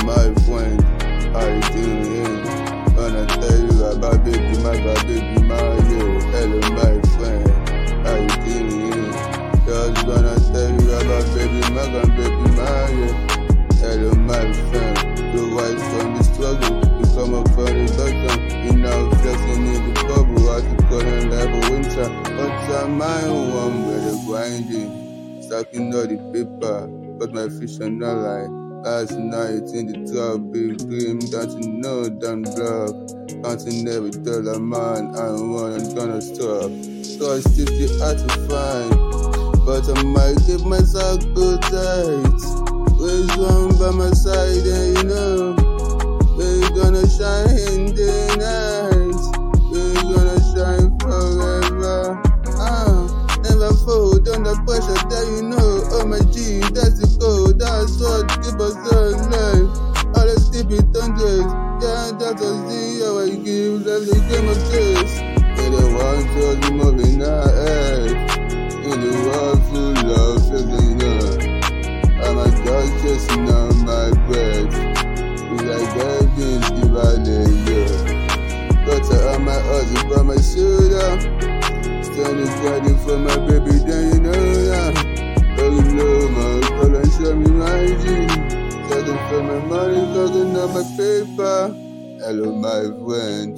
my friend, how you doing? Gonna tell you about baby Maga, yeah. Hello my friend, how you doing? Just gonna tell you about baby Maga, yeah. Hello my friend, you rise from the struggle, you come up from the bottom, you now flexing in the bubble, as you calling like a winter. But I'm my one where the grinding, stacking all the paper, got my fish on the line. Last night in the trap, big dream, don't you know, done block. Counting every dollar, man, I'm gonna stop. Cause it's hard to find, but I might give myself good tight. Raise one by my side, and you know, we're gonna shine in the night. We're gonna shine forever. Never fold under pressure, that you know. Oh my G, that's the code, that's what keep us alive. Always keep it hundreds, yeah, that's a zero. I give them the game of chase. In the world, so the moving ahead. In the world full of feeling, I'm a dog chasing on my breath. It's like everything's divided, yeah. Got her on my hustle by my shoulder. Standing fighting for my baby, then you know that. Oh, you know my call and show me my G. Talking for my money, talking on my paper. Hello, my friend.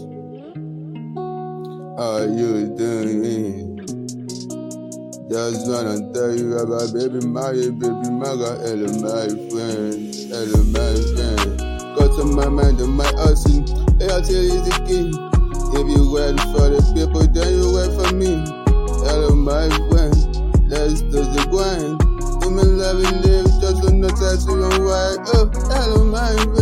How are you doing? Just wanna tell you about baby Maga. Hello, my friend. Hello, my friend. Got on my mind and my hustle. Airtel is the key. If you wait for the people, then you wait for me. Hello, my friend, let's do the grind. I'm in love and live, just for no tattoo on white. Oh, hello, my friend.